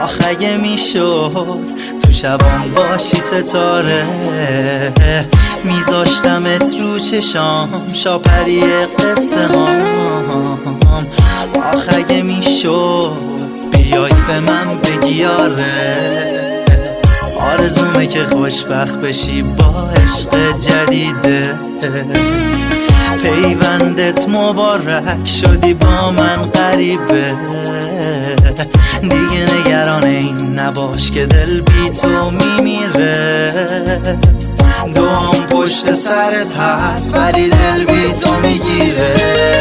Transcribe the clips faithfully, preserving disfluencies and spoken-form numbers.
آخه میشد تو شبام باشی ستاره، میذاشتمت رو چشام شاپری قصه هام. آخه میشد بیای به من بگی آره، آرزومه که خوشبخت بشی با عشق جدیدت. پیوندت مبارک شدی با من غریبه، دیگه نگران این نباش که دل بی تو میمیره. دوام پشت سرت هست ولی دل بی تو میگیره.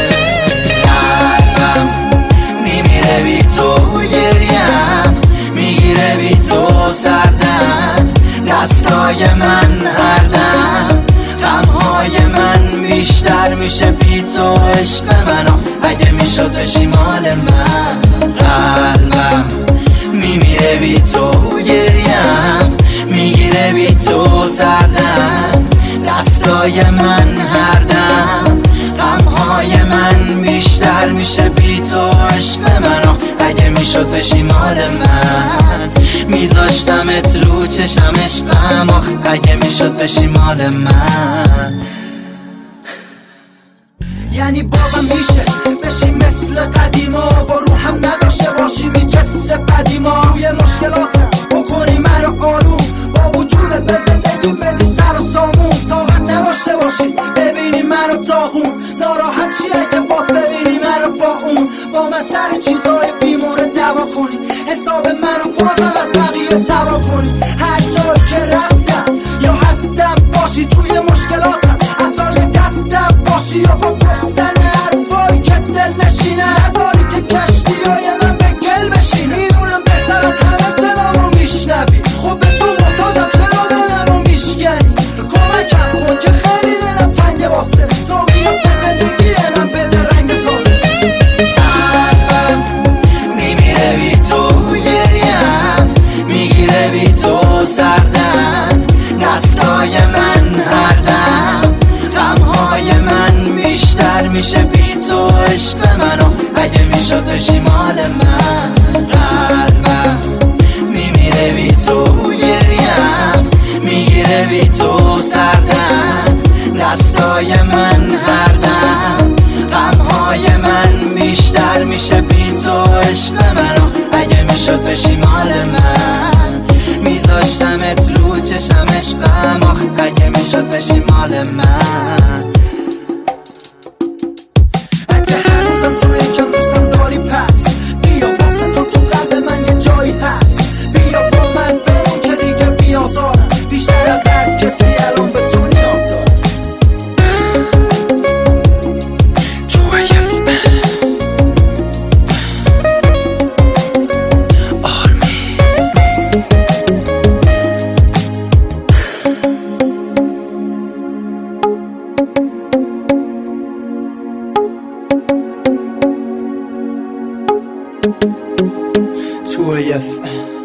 قلبم میمیره بی تو، گریم میگیره بی تو سردم، دستای من هردم، غمهای من بیشتر میشه بی تو. عشق منو اگه میشد بشی مال من. قلبم میمیره بی تو، گریم میگیره بی تو سردم، دستای من هردم، غمهای من بیشتر میشه بی تو. عشق منو اگه میشد بشی مال من، میذاشتمت رو چشم عشقم. آخ اگه میشد بشی مال من. یعنی بازم میشه بشی مثل قدیما و رو هم نداشته باشی میجسه قدیما. توی مشکلاتم بکنی منو آروم، با وجودت به زندگی بدی سر و سامون. طاقت نداشته باشی ببینی منو داغون، ناراحت چیه که باز ببینی منو با اون. با من سر چیزای بیمورد دوا کنی، حساب منو بازم از بقیه سوا کنی. هر جایی که رفتم یا هستم باشی توی مشکلاتم، اصلا دستم باشی یا با گفتن حرفایی که دل نشینه. نذاری که کشتیای من به گل بشینه. میدونم بهتر از همه صدامو میشنوی، خب به تو محتاجم چرا دلمو میشکنی. کمکم کن که خیلی دلم تنگه واسه تو، بیا به زندگی من بده رنگ تازه. قلبم میمیره بی تو، گریم میگیره بی تو سردم، دستای من هردم، غمهای من بیشتر میشه بی تو. عشق منو اگه میشد بشی مال من. قلبم میمیره بی تو، گریم میگیره بی تو سردم، دستای من هردم، غمهای من بیشتر میشه بی تو. عشق منو اگه میشد بشی مال من، میذاشتمت رو چشم عشقم. آخ اگه میشد بشی مال من. اگه هنوزم توی کم دوستم داری پس بیا واسه تو تو قلب من یه جایی هست. بیا با من بمون که دیگه بیازارم، بیشتر از هر کسی الان به تو نیاز دارم. تو اف